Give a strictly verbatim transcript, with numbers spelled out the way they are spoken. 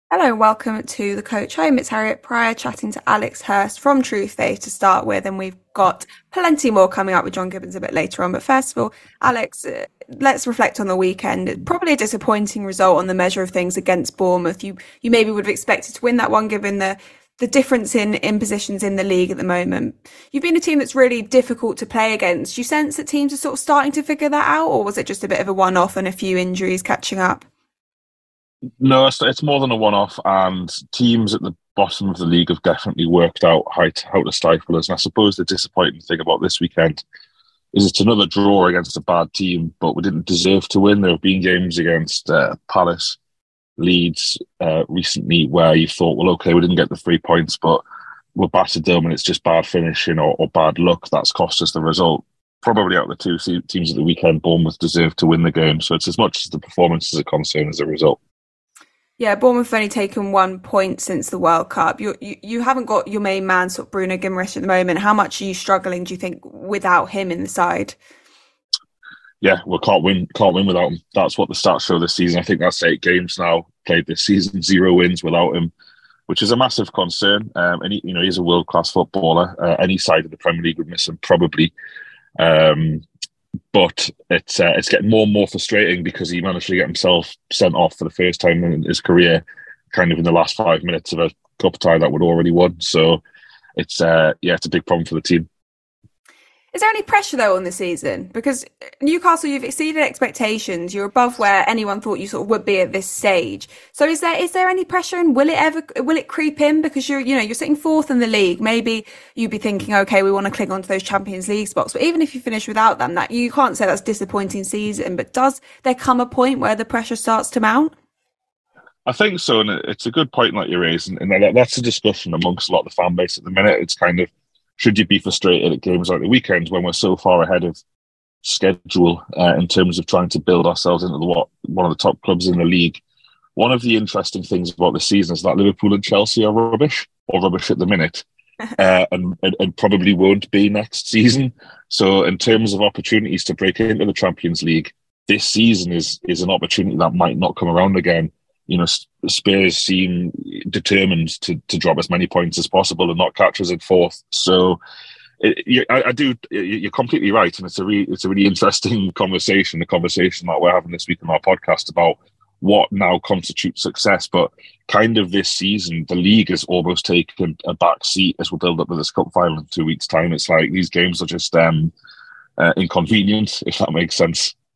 Hello and welcome to the Coach Home. It's Harriet Pryor chatting to Alex Hurst from Truth Faith to start with, and we've got plenty more coming up with John Gibbons a bit later on. But first of all, Alex, uh, let's reflect on the weekend. Probably a disappointing result on the measure of things against Bournemouth. You you maybe would have expected to win that one given the the difference in, in positions in the league at the moment. You've been a team that's really difficult to play against. Do you sense that teams are sort of starting to figure that out, or was it just a bit of a one-off and a few injuries catching up? No, it's, it's more than a one-off, and teams at the bottom of the league have definitely worked out how to, how to stifle us. And I suppose the disappointing thing about this weekend is it's another draw against a bad team, but we didn't deserve to win. There have been games against uh, Palace, Leeds uh, recently where you thought, well, okay, we didn't get the three points, but we battered them and it's just bad finishing or, or bad luck that's cost us the result. Probably out of the two teams at the weekend, Bournemouth deserved to win the game. So it's as much as the performance is a concern as a result. Yeah, Bournemouth have only taken one point since the World Cup. You, you you haven't got your main man, sort of Bruno Guimaraes, at the moment. How much are you struggling, do you think, without him in the side? Yeah, we can't win, can't win without him. That's what the stats show this season. I think that's eight games now played this season, zero wins without him, which is a massive concern. Um, and he, you know, he's a world class footballer. Uh, any side of the Premier League would miss him probably. Um, But it's uh, it's getting more and more frustrating because he managed to get himself sent off for the first time in his career, kind of in the last five minutes of a cup tie that would already won. So it's uh, yeah, it's a big problem for the team. Is there any pressure though on the season? Because Newcastle, you've exceeded expectations. You're above where anyone thought you sort of would be at this stage. So is there is there any pressure, and will it ever will it creep in? Because you're you know you're sitting fourth in the league. Maybe you'd be thinking, okay, we want to cling on to those Champions League spots. But even if you finish without them, that you can't say that's a disappointing season. But does there come a point where the pressure starts to mount? I think so, and it's a good point that you raised, and that, that's a discussion amongst a lot of the fan base at the minute. It's kind of, should you be frustrated at games like the weekend when we're so far ahead of schedule uh, in terms of trying to build ourselves into the, what, one of the top clubs in the league? One of the interesting things about this season is that Liverpool and Chelsea are rubbish, or rubbish at the minute, uh, and, and, and probably won't be next season. So in terms of opportunities to break into the Champions League, this season is is an opportunity that might not come around again. You know, Spurs seem determined to to drop as many points as possible and not catch us in fourth. So, it, you, I, I do. You're completely right, and it's a re, it's a really interesting conversation. The conversation that we're having this week on our podcast about what now constitutes success. But kind of this season, the league has almost taken a back seat as we build up to this cup final in two weeks' time. It's like these games are just um, uh, inconvenient, if that makes sense.